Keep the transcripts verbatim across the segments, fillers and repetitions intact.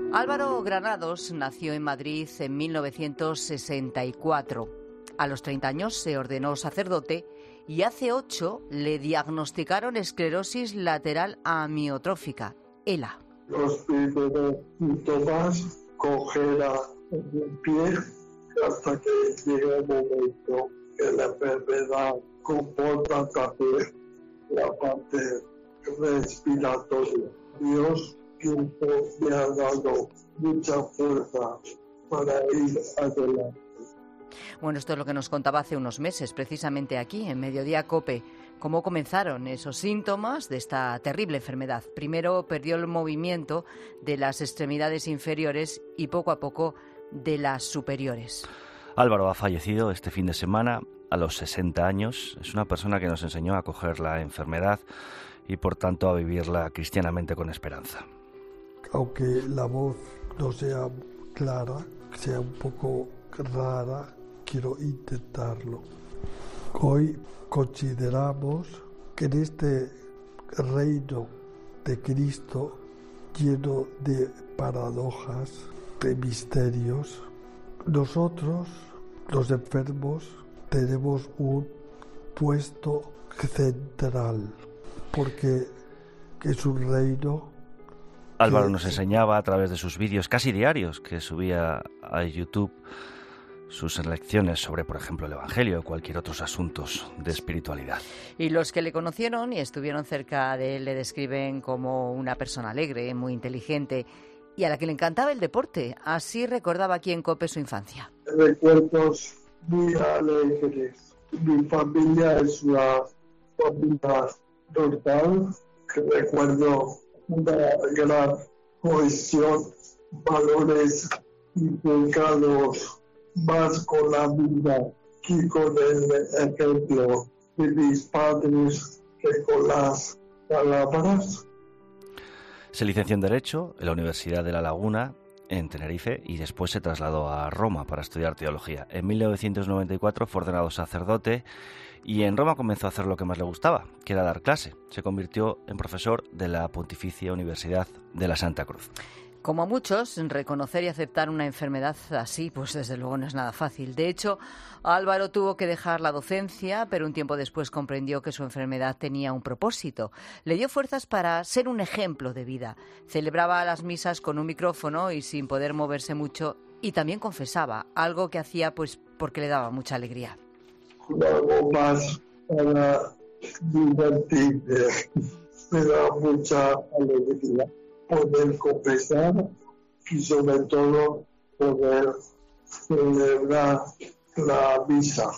Álvaro Granados nació en Madrid en mil novecientos sesenta y cuatro. A los treinta años se ordenó sacerdote y hace ocho le diagnosticaron esclerosis lateral amiotrófica, ELA. Los primeros síntomas, cojera en el pie, hasta que llega el momento que la enfermedad comporta también la parte respiratoria. Dios tiempo me ha dado mucha fuerza para ir adelante. Bueno, esto es lo que nos contaba hace unos meses, precisamente aquí, en Mediodía COPE, cómo comenzaron esos síntomas de esta terrible enfermedad. Primero perdió el movimiento de las extremidades inferiores y poco a poco de las superiores. Álvaro ha fallecido este fin de semana a los sesenta años. Es una persona que nos enseñó a coger la enfermedad y por tanto a vivirla cristianamente con esperanza. Aunque la voz no sea clara, sea un poco rara, quiero intentarlo. Hoy consideramos que en este reino de Cristo, lleno de paradojas, de misterios, nosotros, los enfermos, tenemos un puesto central, porque es un reino. Álvaro nos enseñaba a través de sus vídeos casi diarios que subía a YouTube sus lecciones sobre, por ejemplo, el Evangelio o cualquier otros asuntos de espiritualidad. Y los que le conocieron y estuvieron cerca de él le describen como una persona alegre, muy inteligente y a la que le encantaba el deporte. Así recordaba aquí en COPE su infancia. Recuerdos muy alegres. Mi familia es una familia normal, que recuerdo una gran cohesión, valores inculcados más con la vida que con el ejemplo de mis padres que con las palabras. Se licenció en Derecho en la Universidad de La Laguna, en Tenerife, y después se trasladó a Roma para estudiar teología. En mil novecientos noventa y cuatro fue ordenado sacerdote y en Roma comenzó a hacer lo que más le gustaba, que era dar clase. Se convirtió en profesor de la Pontificia Universidad de la Santa Cruz. Como a muchos, reconocer y aceptar una enfermedad así, pues desde luego no es nada fácil. De hecho, Álvaro tuvo que dejar la docencia, pero un tiempo después comprendió que su enfermedad tenía un propósito. Le dio fuerzas para ser un ejemplo de vida. Celebraba las misas con un micrófono y sin poder moverse mucho, y también confesaba, algo que hacía pues porque le daba mucha alegría. Algo más para divertirme, me da mucha alegría poder confesar y sobre todo poder celebrar la misa.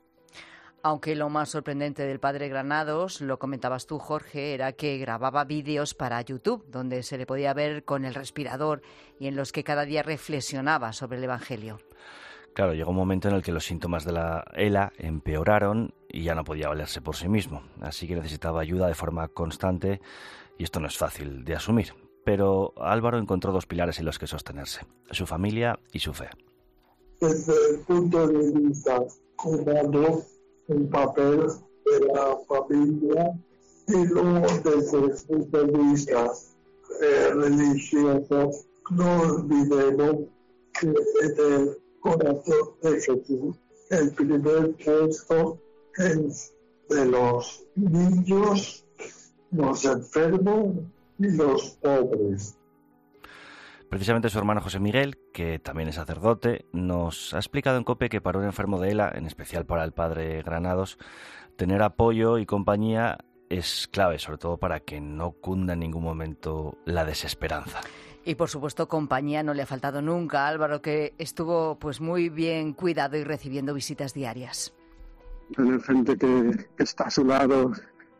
Aunque lo más sorprendente del padre Granados, lo comentabas tú, Jorge, era que grababa vídeos para YouTube, donde se le podía ver con el respirador y en los que cada día reflexionaba sobre el Evangelio. Claro, llegó un momento en el que los síntomas de la ELA empeoraron y ya no podía valerse por sí mismo, así que necesitaba ayuda de forma constante y esto no es fácil de asumir. Pero Álvaro encontró dos pilares en los que sostenerse, su familia y su fe. Desde el punto de vista humano, el papel de la familia, y luego desde el punto de vista eh, religioso, no olvidemos que en el corazón de Jesús el primer puesto es de los niños, los enfermos y los pobres. Precisamente su hermano José Miguel, que también es sacerdote, nos ha explicado en COPE que para un enfermo de ELA, en especial para el padre Granados, tener apoyo y compañía es clave, sobre todo para que no cunda en ningún momento la desesperanza. Y por supuesto compañía no le ha faltado nunca a Álvaro, que estuvo pues muy bien cuidado y recibiendo visitas diarias. Tener gente que, que está a su lado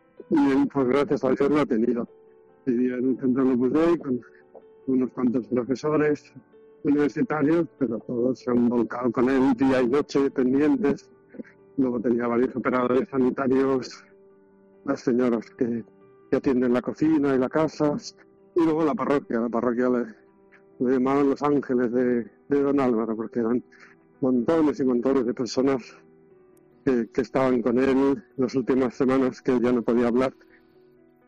y pues gracias a Dios lo ha tenido. Vivía en un centro de museo con unos cuantos profesores universitarios, pero todos se han volcado con él día y noche, pendientes. Luego tenía varios operadores sanitarios, las señoras que, que atienden la cocina y la casa, y luego la parroquia. La parroquia le, le llamaban los ángeles de, de don Álvaro, porque eran montones y montones de personas que, que estaban con él las últimas semanas que ya no podía hablar.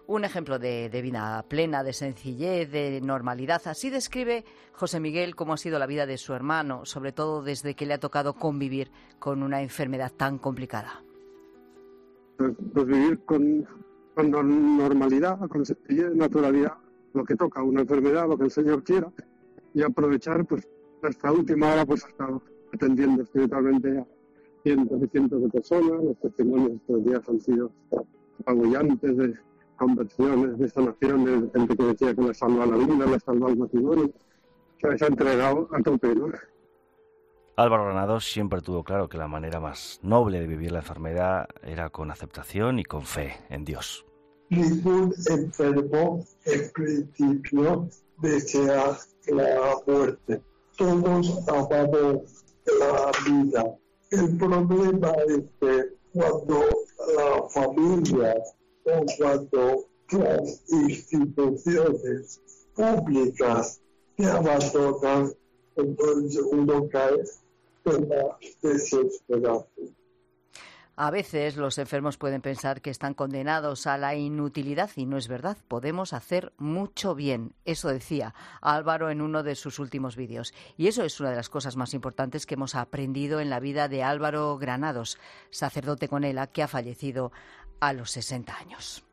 Un ejemplo de, de vida plena, de sencillez, de normalidad. Así describe José Miguel cómo ha sido la vida de su hermano, sobre todo desde que le ha tocado convivir con una enfermedad tan complicada. Pues, pues vivir con, con normalidad, con sencillez, naturalidad, lo que toca, una enfermedad, lo que el Señor quiera, y aprovechar pues hasta última hora, pues hasta atendiendo espiritualmente a cientos y cientos de personas. Los testimonios de estos días han sido apabullantes de conversiones, de sanaciones, de gente que decía que le salva la vida, le salva el matrimonio, que se ha entregado a tope, ¿no? Álvaro Granados siempre tuvo claro que la manera más noble de vivir la enfermedad era con aceptación y con fe en Dios. Ningún enfermo en principio desea la muerte. Todos amamos la vida. El problema es que cuando la familia o cuando las instituciones públicas se abandonan, entonces uno cae en la desesperación. A veces los enfermos pueden pensar que están condenados a la inutilidad y no es verdad. Podemos hacer mucho bien. Eso decía Álvaro en uno de sus últimos vídeos. Y eso es una de las cosas más importantes que hemos aprendido en la vida de Álvaro Granados, sacerdote con ELA que ha fallecido a los sesenta años.